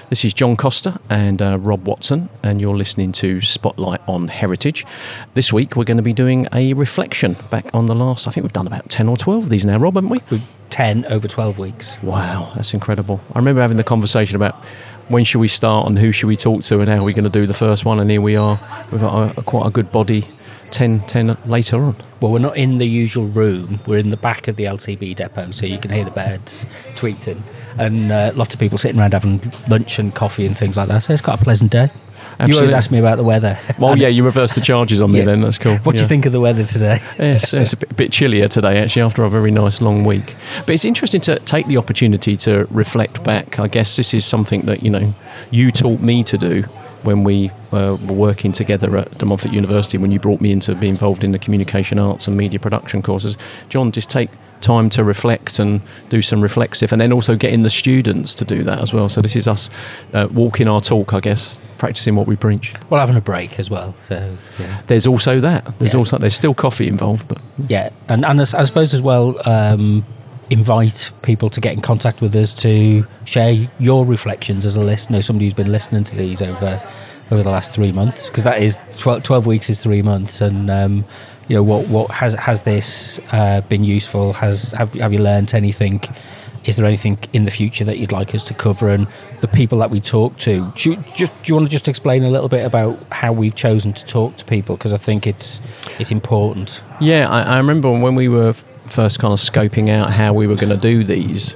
This is John Costa and Rob Watson, and you're listening to Spotlight on Heritage. This week we're going to be doing a reflection back on the last, I think we've done about 10 or 12 of these now, Rob, haven't we? 10 over 12 weeks. Wow, that's incredible. I remember having the conversation about when should we start and who should we talk to and how are we going to do the first one, and here we are. We've got quite a good body 10 later on. Well, we're not in the usual room. We're in the back of the LCB depot, so you can hear the birds tweeting and lots of people sitting around having lunch and coffee and things like that. So it's quite a pleasant day. Absolutely. You always ask me about the weather. Well, yeah, you reverse the charges on me then. That's cool. What do you think of the weather today? Yes, it's a bit chillier today, actually, after a very nice long week. But it's interesting to take the opportunity to reflect back. I guess this is something that, you taught me to do when we were working together at De Montfort University, when you brought me in to be involved in the communication arts and media production courses. John, just take time to reflect and do some reflexive, and then also getting the students to do that as well. So this is us walking our talk, I guess, practicing what we preach. Well, having a break as well. So yeah. There's also that. There's still coffee involved, but yeah, and I suppose as well, invite people to get in contact with us to share your reflections as a listener, somebody who's been listening to these over the last 3 months, because that is 12 weeks is 3 months, and what has this been useful? Have you learnt anything? Is there anything in the future that you'd like us to cover? And the people that we talk to, do you want to just explain a little bit about how we've chosen to talk to people? Because I think it's important. Yeah, I remember when we were first kind of scoping out how we were going to do these,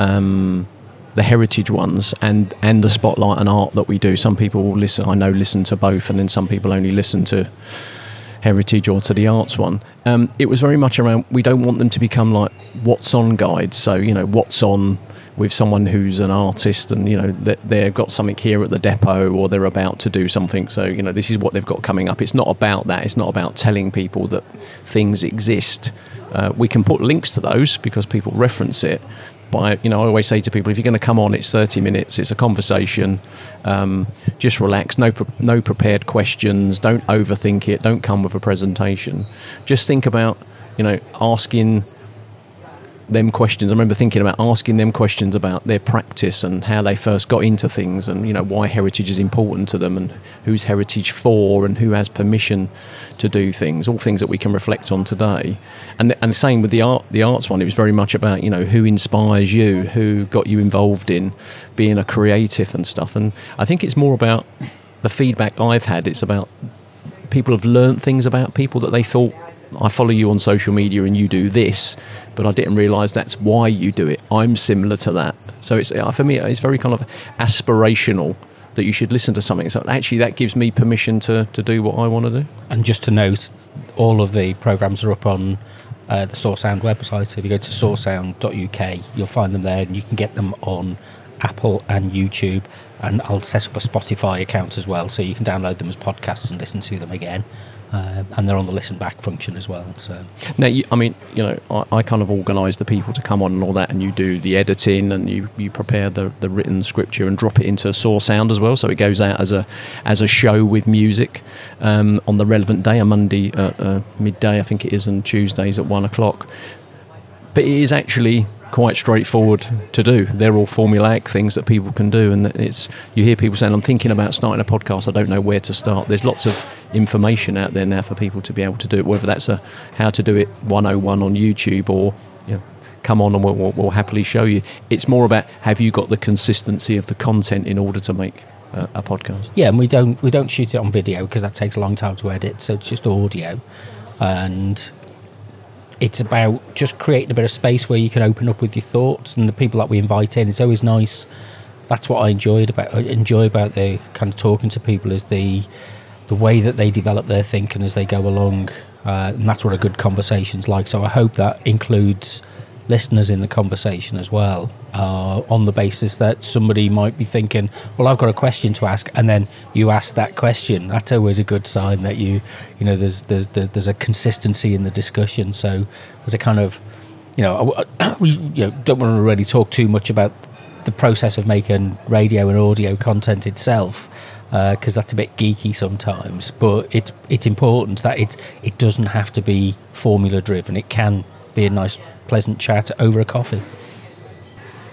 the heritage ones and the spotlight and art that we do. Some people will listen to both, and then some people only listen to heritage or to the arts one. It was very much around, we don't want them to become like what's on guides. So, what's on with someone who's an artist and, they've got something here at the depot or they're about to do something. So, this is what they've got coming up. It's not about that. It's not about telling people that things exist. We can put links to those because people reference it. But I always say to people, if you're going to come on, it's 30 minutes, it's a conversation, just relax, no prepared questions, don't overthink it, don't come with a presentation. Just think about, asking them questions. I remember thinking about asking them questions about their practice and how they first got into things, and why heritage is important to them, and who's heritage for, and who has permission to do things, all things that we can reflect on today. And the same with the arts one. It was very much about who inspires you, who got you involved in being a creative and stuff. And I think it's more about the feedback I've had. It's about people have learnt things about people that they thought, I follow you on social media and you do this, but I didn't realise that's why you do it. I'm similar to that. So it's, for me, it's very kind of aspirational that you should listen to something. So actually that gives me permission to do what I want to do. And just to note, all of the programmes are up on the Source Sound website. So if you go to sourcesound.uk, you'll find them there, and you can get them on Apple and YouTube, and I'll set up a Spotify account as well, so you can download them as podcasts and listen to them again. And they're on the listen back function as well. So now, I kind of organise the people to come on and all that, and you do the editing and you prepare the written scripture and drop it into Source Sound as well, so it goes out as a show with music on the relevant day, a Monday midday, I think it is, and Tuesdays at 1:00. But it is actually quite straightforward to do. They're all formulaic things that people can do, and you hear people saying, I'm thinking about starting a podcast, I don't know where to start. There's lots of information out there now for people to be able to do it, whether that's a how to do it 101 on YouTube, or come on and we'll happily show you. It's more about, have you got the consistency of the content in order to make a podcast? Yeah, and we don't shoot it on video because that takes a long time to edit, so it's just audio, and it's about just creating a bit of space where you can open up with your thoughts, and the people that we invite in, it's always nice. That's what I enjoy about the kind of talking to people, is the way that they develop their thinking as they go along, and that's what a good conversation's like. So I hope that includes listeners in the conversation as well, on the basis that somebody might be thinking, well, I've got a question to ask, and then you ask that question. That's always a good sign that there's a consistency in the discussion. So there's a kind of, we don't want to really talk too much about the process of making radio and audio content itself, because that's a bit geeky sometimes, but it's important that it doesn't have to be formula driven. It can be a nice pleasant chat over a coffee.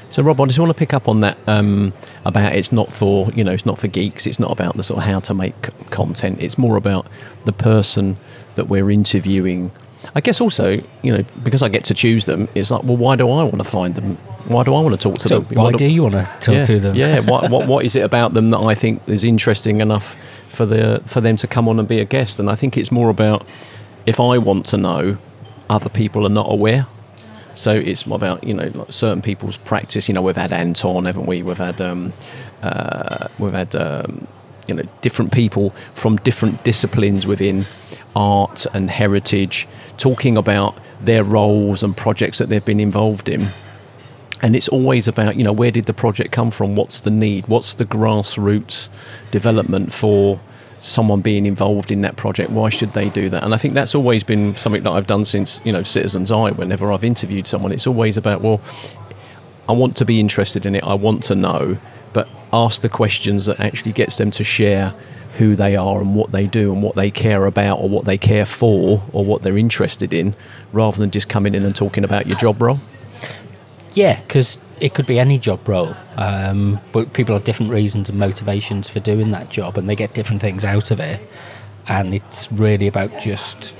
So, Rob, I just want to pick up on that about it's not for geeks. It's not about the sort of how to make content. It's more about the person that we're interviewing. I guess also, because I get to choose them, it's like, well, why do I want to find them? Why do I want to talk to them? Why do you want to talk to them? Yeah. What is it about them that I think is interesting enough for them to come on and be a guest? And I think it's more about if I want to know, other people are not aware. So it's about like certain people's practice. We've had Anton, haven't we? We've had different people from different disciplines within art and heritage talking about their roles and projects that they've been involved in. And it's always about where did the project come from? What's the need? What's the grassroots development for someone being involved in that project? Why should they do that? And I think that's always been something that I've done since Citizens Eye. Whenever I've interviewed someone, it's always about, well, I want to be interested in it, I want to know, but ask the questions that actually gets them to share who they are and what they do and what they care about or what they care for or what they're interested in, rather than just coming in and talking about your job role. Yeah, because it could be any job role, but people have different reasons and motivations for doing that job, and they get different things out of it. And it's really about just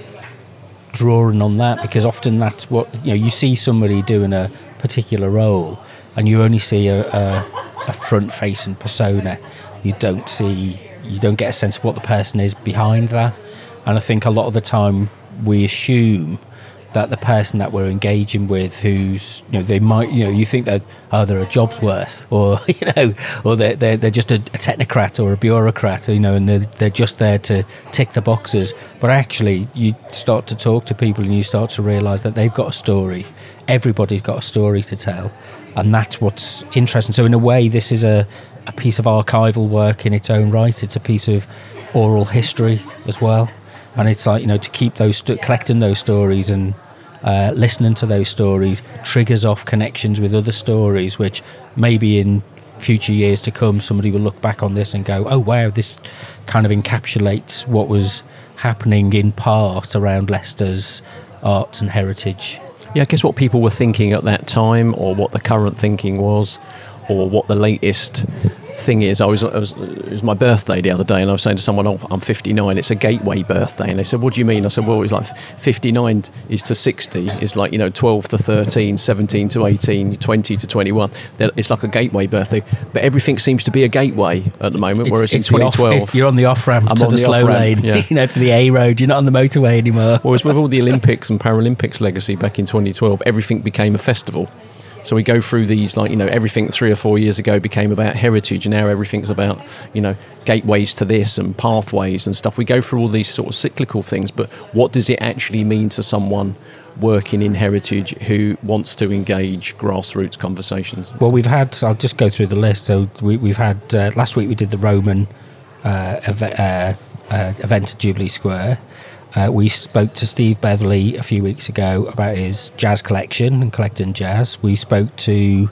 drawing on that, because often that's what you see somebody doing a particular role, and you only see a front-facing persona. You don't get a sense of what the person is behind that. And I think a lot of the time we assume that the person that we're engaging with, who's they might you think that they're a job's worth, or or they're just a technocrat or a bureaucrat, and they're just there to tick the boxes. But actually, you start to talk to people and you start to realise that they've got a story. Everybody's got a story to tell, and that's what's interesting. So in a way, this is a piece of archival work in its own right. It's a piece of oral history as well. And it's like, to keep collecting those stories and listening to those stories triggers off connections with other stories, which maybe in future years to come, somebody will look back on this and go, oh, wow, this kind of encapsulates what was happening in part around Leicester's arts and heritage. Yeah, I guess what people were thinking at that time, or what the current thinking was, or what the latest thing is. It was my birthday the other day, and I was saying to someone, oh, I'm 59, it's a gateway birthday. And they said, what do you mean? I said, well, it's like 59 is to 60, it's like 12 to 13, 17 to 18, 20 to 21. It's like a gateway birthday, but everything seems to be a gateway at the moment, whereas in 2012 you're on the off ramp to the slow lane, yeah. To the A road. You're not on the motorway anymore. Whereas with all the Olympics and Paralympics legacy back in 2012, everything became a festival. So we go through these, everything 3 or 4 years ago became about heritage, and now everything's about, gateways to this and pathways and stuff. We go through all these sort of cyclical things, but what does it actually mean to someone working in heritage who wants to engage grassroots conversations? Well, I'll just go through the list. So we've had, last week we did the Roman event at Jubilee Square. We spoke to Steve Beverley a few weeks ago about his jazz collection and collecting jazz. We spoke to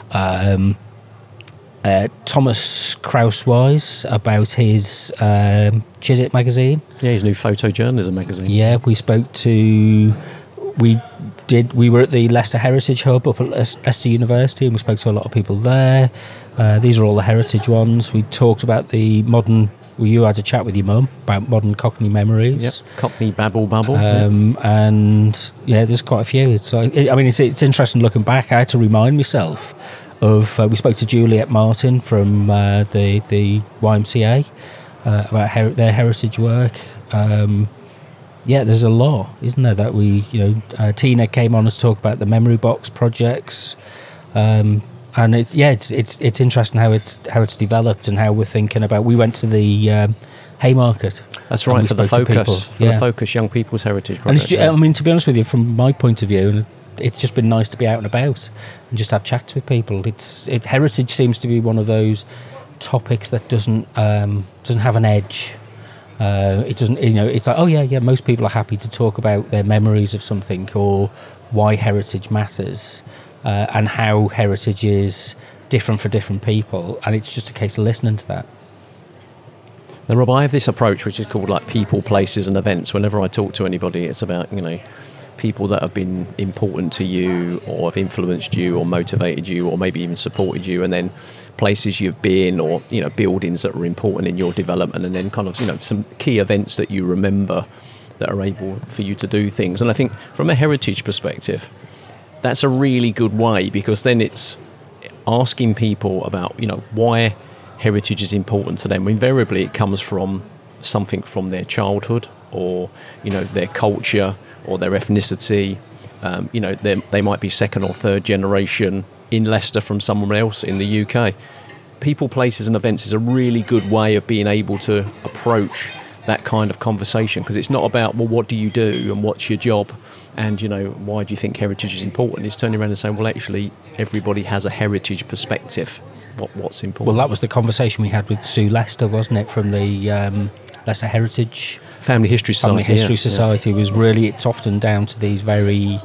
Thomas Krauswise about his Chiswick magazine. Yeah, his new photojournalism magazine. Yeah, we spoke to... We were at the Leicester Heritage Hub up at Leicester University, and we spoke to a lot of people there. These are all the heritage ones. We talked about the modern... You had a chat with your mum about modern Cockney memories. Yep, Cockney babble. And yeah, there's quite a few. It's interesting looking back. I had to remind myself of... we spoke to Juliet Martin from the YMCA about their heritage work. Yeah, there's a lot, isn't there, that we... Tina came on to talk about the Memory Box projects. And it's interesting how it's developed and how we're thinking about. We went to the Haymarket. That's right, for the Focus Young People's Heritage Project. And to be honest with you, from my point of view, it's just been nice to be out and about and just have chats with people. Heritage seems to be one of those topics that doesn't have an edge. It doesn't. It's like, oh yeah. Most people are happy to talk about their memories of something or why heritage matters. And how heritage is different for different people, and it's just a case of listening to that. Now, Rob, I have this approach which is called people, places and events. Whenever I talk to anybody, it's about people that have been important to you or have influenced you or motivated you or maybe even supported you, and then places you've been, or buildings that were important in your development, and then kind of some key events that you remember that are able for you to do things. And I think from a heritage perspective, that's a really good way, because then it's asking people about why heritage is important to them. Invariably it comes from something from their childhood, or their culture or their ethnicity. They might be second or third generation in Leicester from someone else in the UK. People, places and events is a really good way of being able to approach that kind of conversation, because it's not about, well, what do you do and what's your job and why do you think heritage is important. It's turning around and saying, well, actually everybody has a heritage perspective. What's important? Well, that was the conversation we had with Sue Lester, wasn't it, from the Leicester Heritage Family History Society. Family History Society was really, it's often down to these very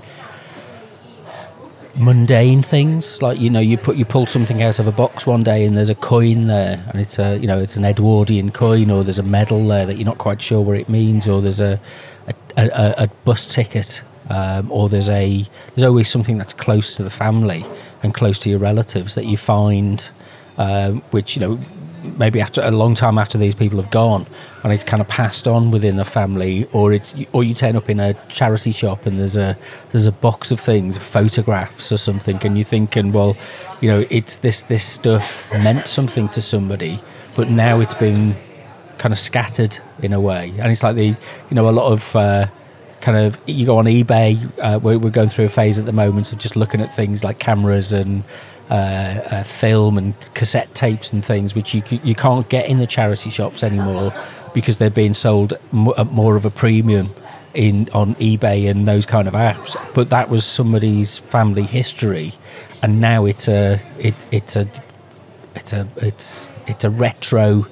mundane things, like you pull something out of a box one day and there's a coin there, and it's it's an Edwardian coin, or there's a medal there that you're not quite sure what it means, or there's a bus ticket, or there's always something that's close to the family and close to your relatives that you find, which maybe after a long time after these people have gone, and it's kind of passed on within the family, or you turn up in a charity shop and there's a box of things, photographs or something, and you're thinking, well, it's this stuff meant something to somebody, but now it's been kind of scattered in a way, and it's like a lot of kind of, you go on eBay, we're going through a phase at the moment of just looking at things like cameras and film and cassette tapes and things which you can't get in the charity shops anymore, because they're being sold at more of a premium on eBay and those kind of apps. But that was somebody's family history, and now it's a retro.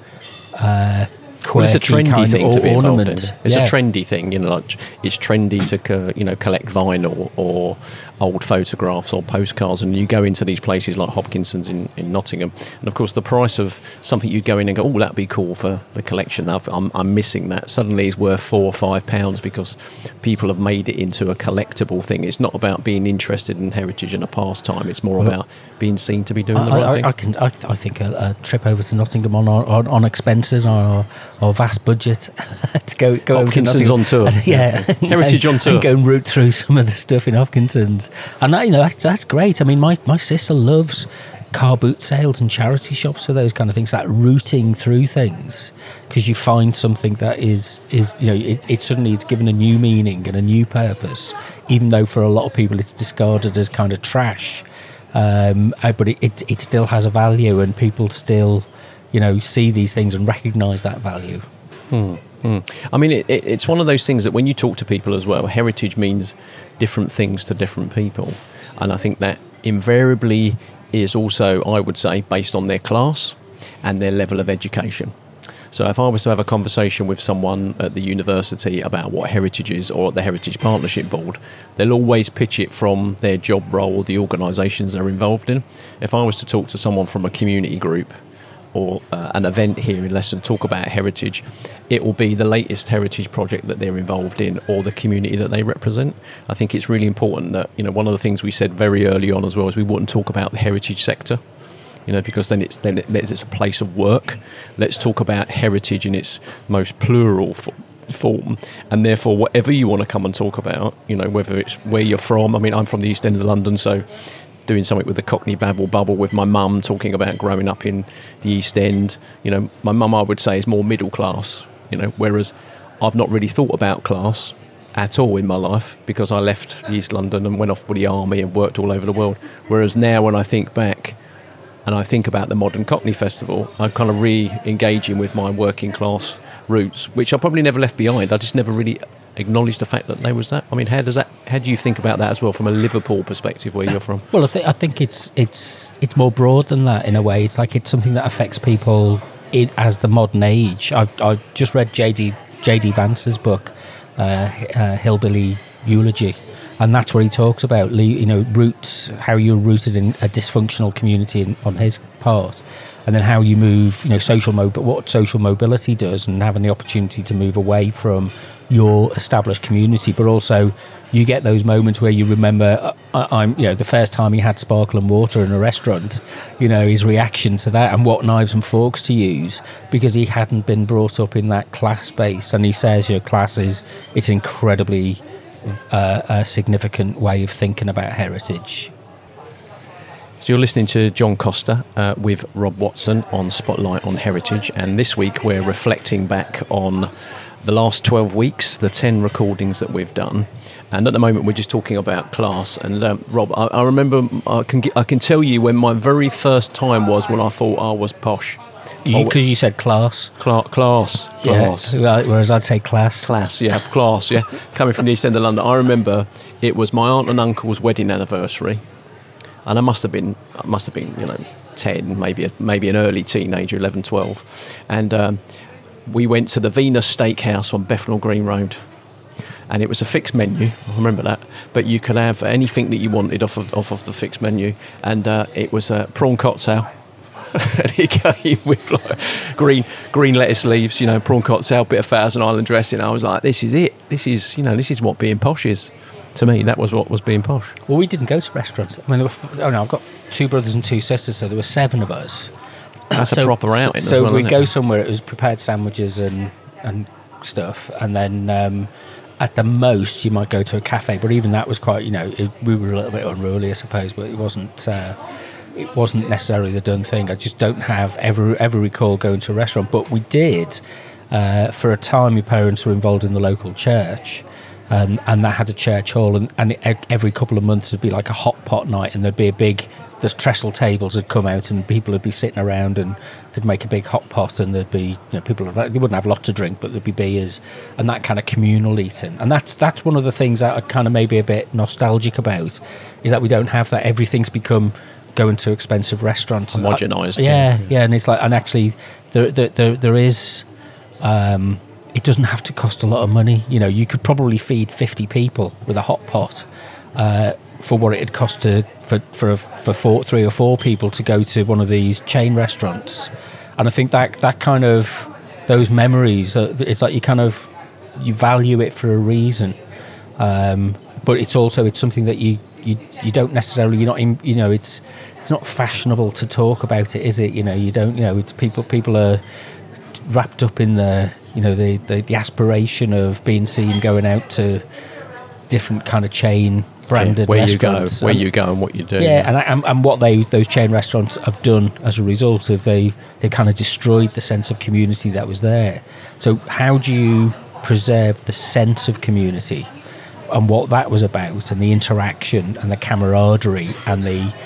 Well, it's a trendy thing to be involved in. It's a trendy thing, like it's trendy to collect vinyl or old photographs or postcards, and you go into these places like Hopkinson's in Nottingham, and of course the price of something you'd go in and go, oh, that'd be cool for the collection, I'm missing that, suddenly is worth £4 or £5 because people have made it into a collectible thing. It's not about being interested in heritage and a pastime, it's more about being seen to be doing the right thing. I think a trip over to Nottingham on expenses or vast budget to go Hopkinson's over to Nottingham. on tour. Heritage on tour. And go and root through some of the stuff in Hopkinson's. And that's great. I mean, my sister loves car boot sales and charity shops for those kind of things, like rooting through things, because you find something that is it suddenly it's given a new meaning and a new purpose, even though for a lot of people it's discarded as kind of trash. But it still has a value, and people still see these things and recognise that value. I mean, it's one of those things that when you talk to people as well, heritage means different things to different people. And I think that invariably is also, I would say, based on their class and their level of education. So if I was to have a conversation with someone at the university about what heritage is, or at the Heritage Partnership Board, they'll always pitch it from their job role or the organisations they're involved in. If I was to talk to someone from a community group or an event here in Leicester, talk about heritage, it will be the latest heritage project that they're involved in or the community that they represent. I think it's really important that, one of the things we said very early on as well is we wouldn't talk about the heritage sector, because then it's a place of work. Let's talk about heritage in its most plural form, and therefore whatever you want to come and talk about, whether it's where you're from. I mean, I'm from the East End of London, so doing something with the Cockney Babble Bubble with my mum, talking about growing up in the East End. My mum, I would say, is more middle class, whereas I've not really thought about class at all in my life, because I left East London and went off with the army and worked all over the world. Whereas now when I think back and I think about the Modern Cockney Festival, I'm kind of re-engaging with my working class roots, which I probably never left behind. I just never really acknowledge the fact that there was that. I mean, how do you think about that as well from a Liverpool perspective, where you're from? Well, I think it's more broad than that in a way. It's like it's something that affects people as the modern age. I've just read J.D. Vance's book, Hillbilly Eulogy, And that's what he talks about, roots, how you're rooted in a dysfunctional community on his part, and then how you move, what social mobility does, and having the opportunity to move away from your established community. But also you get those moments where you remember the first time he had sparkling water in a restaurant, his reaction to that, and what knives and forks to use, because he hadn't been brought up in that class base. And he says class it's incredibly a significant way of thinking about heritage. So you're listening to John Costa with Rob Watson on Spotlight on Heritage, and this week we're reflecting back on the last 12 weeks, the 10 recordings that we've done, and at the moment we're just talking about class. And Rob, I remember, I can tell you when my very first time was when I thought I was posh. Because you said class. Class. Yeah, whereas I'd say class. Class, yeah. Coming from the East End of London, I remember it was my aunt and uncle's wedding anniversary. And I must have been 10, maybe an early teenager, 11, 12. And we went to the Venus Steakhouse on Bethnal Green Road. And it was a fixed menu, I remember that. But you could have anything that you wanted off of the fixed menu. And it was a prawn cocktail. And it came with green lettuce leaves, prawn cocktail, bit of Thousand Island dressing. I was like, this is it. This is what being posh is. To me, that was what was being posh. Well, we didn't go to restaurants. I mean, I've got 2 brothers and 2 sisters, so there were 7 of us. That's a proper outing. So if we go somewhere, it was prepared sandwiches and stuff, and then at the most you might go to a cafe. But even that was quite, we were a little bit unruly, I suppose. But it wasn't necessarily the done thing. I just don't have ever recall going to a restaurant. But we did for a time. My parents were involved in the local church. And that had a church hall, and every couple of months there'd be like a hot pot night, and there'd be there's trestle tables would come out, and people would be sitting around, and they'd make a big hot pot, and there'd be people, they wouldn't have lots to drink, but there'd be beers and that kind of communal eating. And that's one of the things that I kind of maybe a bit nostalgic about, is that we don't have that. Everything's become going to expensive restaurants, homogenised. Yeah, and it's like, and actually there is. It doesn't have to cost a lot of money. You could probably feed 50 people with a hot pot for what it'd cost for 3 or 4 people to go to one of these chain restaurants. And I think that kind of, those memories, it's like you value it for a reason. But it's something that you don't necessarily, it's not fashionable to talk about it, is it? You don't, it's people are wrapped up in the aspiration of being seen going out to different kind of chain branded restaurants. Where you go and what you do. Yeah, and what those chain restaurants have done as a result of they kind of destroyed the sense of community that was there. So how do you preserve the sense of community and what that was about, and the interaction and the camaraderie and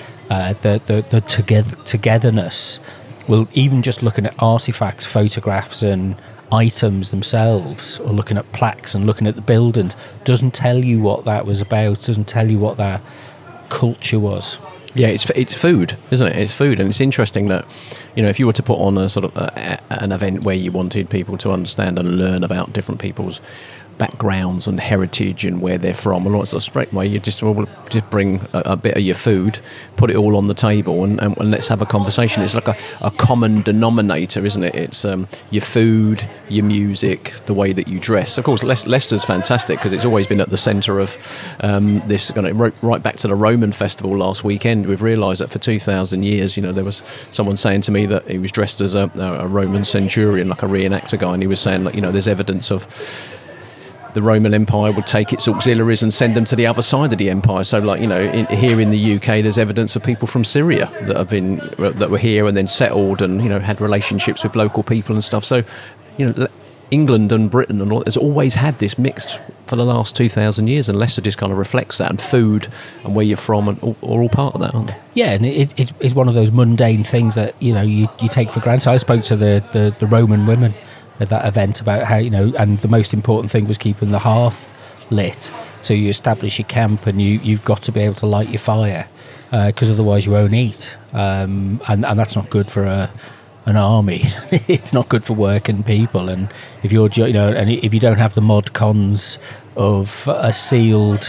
the togetherness? Well, even just looking at artifacts, photographs and items themselves, or looking at plaques and looking at the buildings, doesn't tell you what that was about, doesn't tell you what that culture was. Yeah, it's food, isn't it? It's food, and it's interesting that, if you were to put on a sort of an event where you wanted people to understand and learn about different people's backgrounds and heritage and where they're from, and all that sort of straight away you just bring a bit of your food, put it all on the table, and let's have a conversation. It's like a common denominator, isn't it? It's your food, your music, the way that you dress. Of course, Leicester's fantastic because it's always been at the centre of this. Right back to the Roman festival last weekend, we've realised that for 2,000 years, there was someone saying to me that he was dressed as a Roman centurion, like a reenactor guy, and he was saying, there's evidence of the Roman Empire would take its auxiliaries and send them to the other side of the empire. So, here in the UK, there's evidence of people from Syria that were here and then settled and had relationships with local people and stuff. So, England and Britain and all has always had this mix for the last 2,000 years, and Leicester just kind of reflects that. And food and where you're from and are all part of that, aren't they? Yeah, and it's one of those mundane things that you take for granted. I spoke to the Roman women at that event about how, and the most important thing was keeping the hearth lit. So you establish your camp, and you've got to be able to light your fire, because otherwise you won't eat. And that's not good for an army. It's not good for working people. And if you're, and if you don't have the mod cons of a sealed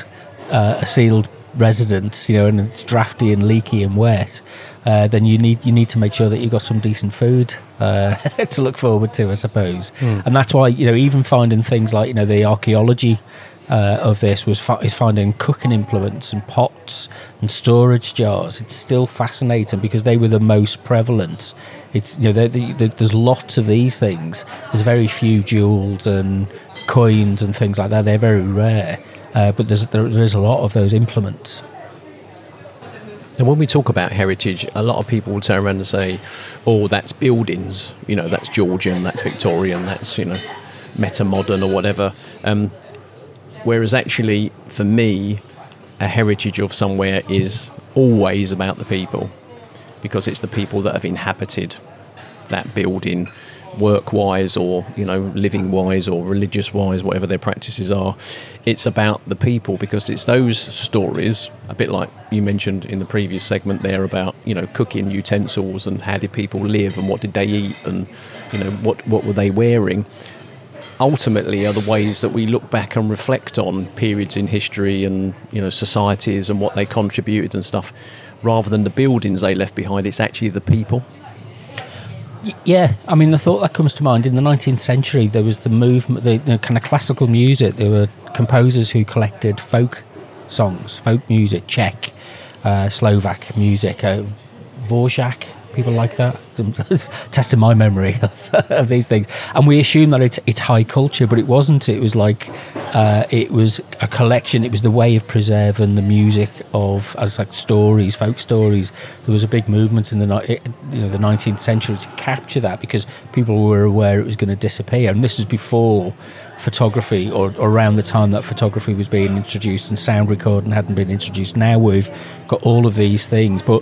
a sealed residence, and it's drafty and leaky and wet, then you need to make sure that you've got some decent food to look forward to, I suppose. And that's why even finding things like the archaeology of this is finding cooking implements and pots and storage jars. It's still fascinating because they were the most prevalent. It's there's lots of these things. There's very few jewels and coins and things like that. They're very rare, but there is a lot of those implements. And when we talk about heritage, a lot of people will turn around and say, "Oh, that's buildings. That's Georgian, that's Victorian, that's meta-modern or whatever." Whereas actually, for me, a heritage of somewhere is always about the people, because it's the people that have inhabited that building, work-wise or living-wise or religious-wise, whatever their practices are. It's about the people, because it's those stories, a bit like you mentioned in the previous segment there about cooking utensils and how did people live and what did they eat and what were they wearing. Ultimately are the ways that we look back and reflect on periods in history and societies and what they contributed and stuff, rather than the buildings they left behind. It's actually the people. Yeah, I mean, the thought that comes to mind, in the 19th century there was the movement, the kind of classical music. There were composers who collected folk songs, folk music, Czech, Slovak music, Dvořák, people like that. Testing my memory of these things, and we assume that it's high culture, but it wasn't. It was like it was a collection. It was the way of preserving the music of like stories, folk stories. There was a big movement in the 19th century to capture that, because people were aware it was going to disappear, and this was before photography, or around the time that photography was being introduced and sound recording hadn't been introduced. Now we've got all of these things, but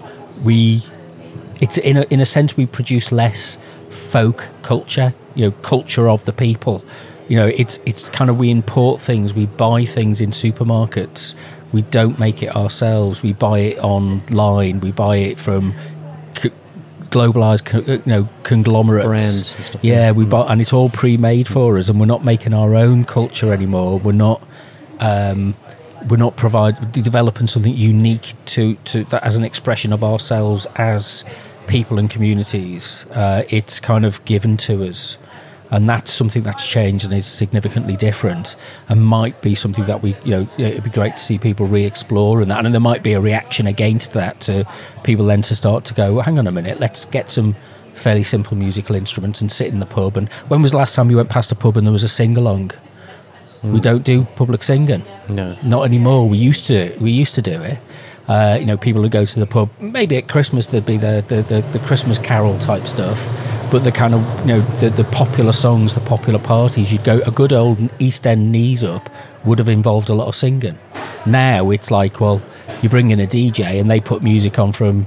it's in a sense we produce less folk culture, culture of the people. It's kind of, we import things, we buy things in supermarkets, we don't make it ourselves, we buy it online, we buy it from globalized conglomerates, brands and stuff. Yeah, we buy, and it's all pre-made for us, and we're not making our own culture anymore. We're not developing something unique to that as an expression of ourselves as people and communities. It's kind of given to us, and that's something that's changed and is significantly different, and might be something that we it'd be great to see people re-explore, and there might be a reaction against that, to people then to start to go, well, hang on a minute, let's get some fairly simple musical instruments and sit in the pub. And when was the last time you went past a pub and there was a sing-along? We don't do public singing. No, not anymore. We used to do it. People would go to the pub. Maybe at Christmas there'd be the Christmas carol type stuff, but the kind of the popular songs, the popular parties, you'd go. A good old East End knees up would have involved a lot of singing. Now it's like, well, you bring in a DJ and they put music on from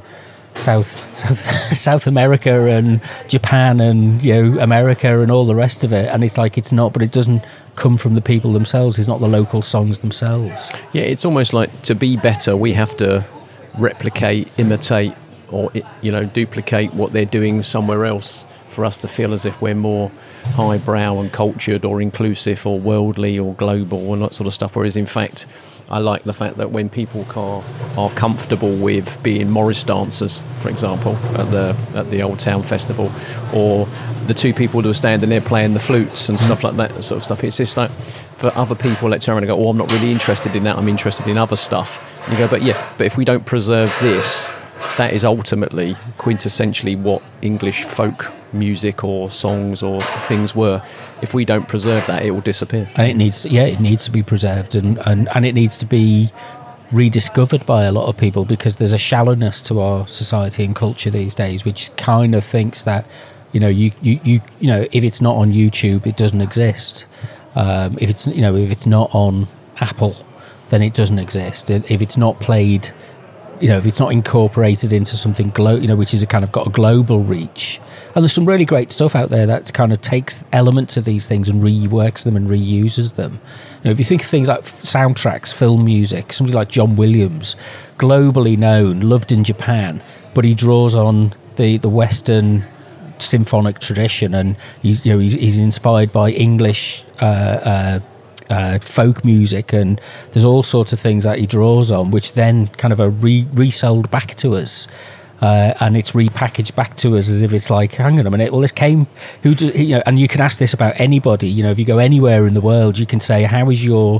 South America and Japan and America and all the rest of it, and it's like, it's not, but it doesn't come from the people themselves. It's not the local songs themselves. Yeah, it's almost like, to be better we have to replicate, imitate, or duplicate what they're doing somewhere else for us to feel as if we're more highbrow and cultured or inclusive or worldly or global and that sort of stuff. Whereas in fact, I like the fact that when people are comfortable with being Morris dancers, for example, at the Old Town Festival, or the two people who are standing there playing the flutes and stuff like that sort of stuff, it's just like, for other people, let's turn around and go, oh, I'm not really interested in that, I'm interested in other stuff. And you go, but if we don't preserve this, that is ultimately quintessentially what English folk music or songs or things were. If we don't preserve that, it will disappear. And it needs to be preserved, and it needs to be rediscovered by a lot of people, because there's a shallowness to our society and culture these days, which kind of thinks that you if it's not on YouTube, it doesn't exist. If it's not on Apple, then it doesn't exist. If it's not played, if it's not incorporated into something which is got a global reach. And there's some really great stuff out there that kind of takes elements of these things and reworks them and reuses them. If you think of things like soundtracks, film music, somebody like John Williams, globally known, loved in Japan, but he draws on the Western symphonic tradition, and he's inspired by English folk music, and there's all sorts of things that he draws on, which then kind of are resold back to us. And it's repackaged back to us as if it's like, hang on a minute, well, this came, and you can ask this about anybody, if you go anywhere in the world, you can say, how is your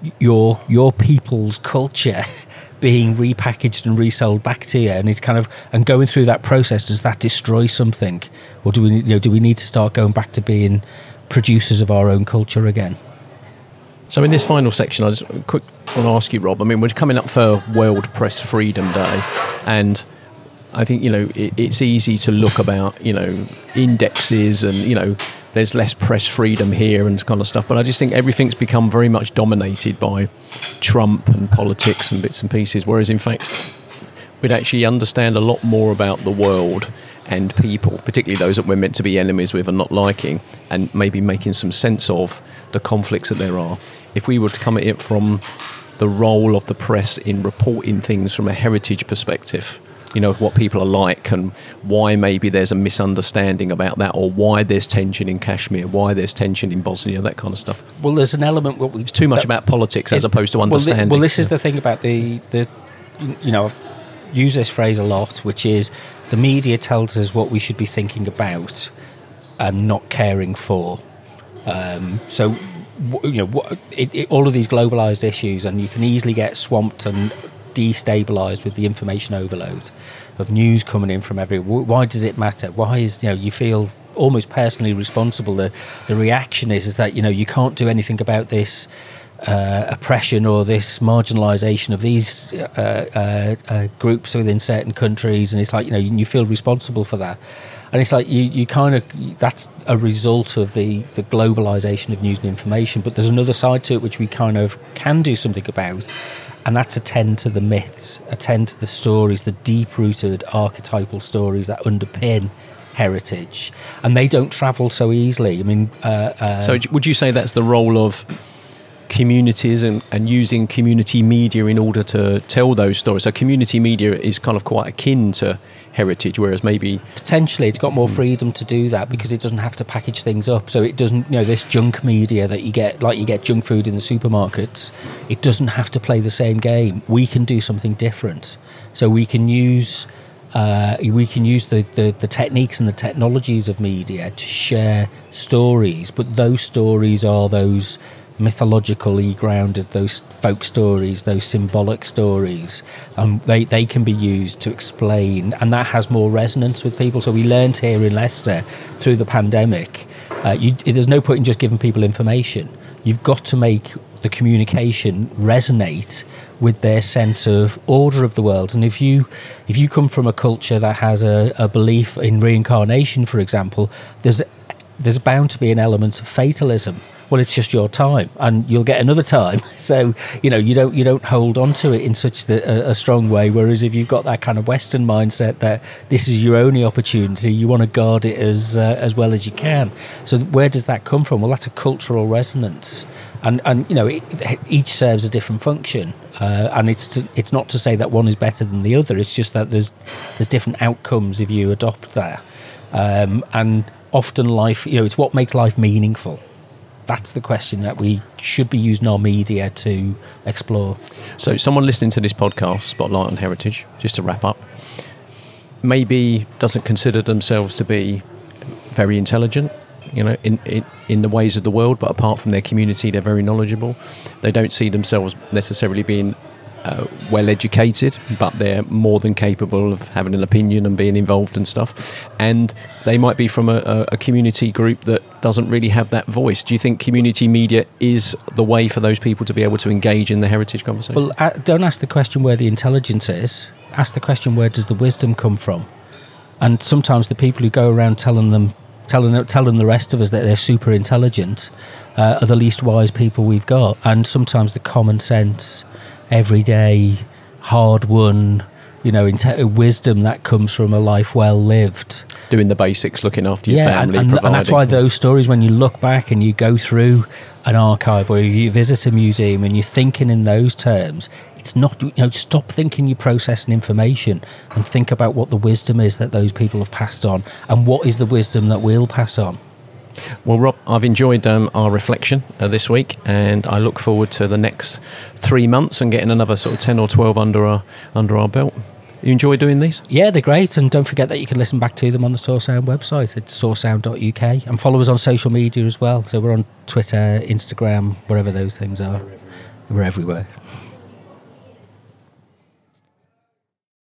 people's culture being repackaged and resold back to you? And it's kind of, and going through that process, does that destroy something, or do we need to start going back to being producers of our own culture again? So in this final section, I just want to ask you, Rob, I mean, we're coming up for World Press Freedom Day, and I think, it's easy to look about, indexes and, there's less press freedom here and kind of stuff. But I just think everything's become very much dominated by Trump and politics and bits and pieces. Whereas, in fact, we'd actually understand a lot more about the world and people, particularly those that we're meant to be enemies with and not liking, and maybe making some sense of the conflicts that there are. If we were to come at it from the role of the press in reporting things from a heritage perspective, what people are like and why maybe there's a misunderstanding about that, or why there's tension in Kashmir, why there's tension in Bosnia, that kind of stuff. Well, there's an element it's too much about politics as opposed to understanding. Well, this is the thing about I've used this phrase a lot, which is the media tells us what we should be thinking about and not caring for. So all of these globalized issues, and you can easily get swamped and destabilized with the information overload of news coming in from everywhere. Why does it matter? Why is you feel almost personally responsible? The reaction is that you can't do anything about this oppression or this marginalization of these groups within certain countries, and it's like you feel responsible for that. And it's like you kind of, that's a result of the globalization of news and information. But there's another side to it which we kind of can do something about, and that's attend to the myths, attend to the stories, the deep-rooted archetypal stories that underpin heritage. And they don't travel so easily. I mean... so would you say that's the role of communities and using community media in order to tell those stories? So community media is kind of quite akin to heritage, whereas maybe... Potentially it's got more freedom to do that because it doesn't have to package things up. So it doesn't, this junk media that you get, like you get junk food in the supermarkets, it doesn't have to play the same game. We can do something different. So we can use the techniques and the technologies of media to share stories, but those stories are those mythologically grounded, those folk stories, those symbolic stories. They can be used to explain, and that has more resonance with people. So we learned here in Leicester through the pandemic, there's no point in just giving people information. You've got to make the communication resonate with their sense of order of the world. And if you come from a culture that has a belief in reincarnation, for example, there's bound to be an element of fatalism. Well, it's just your time, and you'll get another time. So you don't hold on to it in such a strong way. Whereas if you've got that kind of Western mindset that this is your only opportunity, you want to guard it as well as you can. So where does that come from? Well, that's a cultural resonance, and each serves a different function. And it's not to say that one is better than the other. It's just that there's different outcomes if you adopt that. And often life, it's what makes life meaningful. That's the question that we should be using our media to explore. So someone listening to this podcast, Spotlight on Heritage, just to wrap up, maybe doesn't consider themselves to be very intelligent, in the ways of the world, but apart from their community, they're very knowledgeable. They don't see themselves necessarily being well educated, but they're more than capable of having an opinion and being involved and stuff. And they might be from a community group that doesn't really have that voice. Do you think community media is the way for those people to be able to engage in the heritage conversation? Well, don't ask the question where the intelligence is. Ask the question, where does the wisdom come from? And sometimes the people who go around telling the rest of us that they're super intelligent are the least wise people we've got. And sometimes the common sense, everyday, hard-won, wisdom that comes from a life well lived. Doing the basics, looking after your family, and that's why those stories, when you look back and you go through an archive or you visit a museum and you're thinking in those terms, it's not, stop thinking you're processing information and think about what the wisdom is that those people have passed on, and what is the wisdom that we'll pass on. Well, Rob, I've enjoyed our reflection this week, and I look forward to the next 3 months and getting another sort of 10 or 12 under our belt. You enjoy doing these? Yeah, they're great, and don't forget that you can listen back to them on the Source Sound website at sourcesound.uk, and follow us on social media as well. So we're on Twitter, Instagram, wherever those things are. We're everywhere.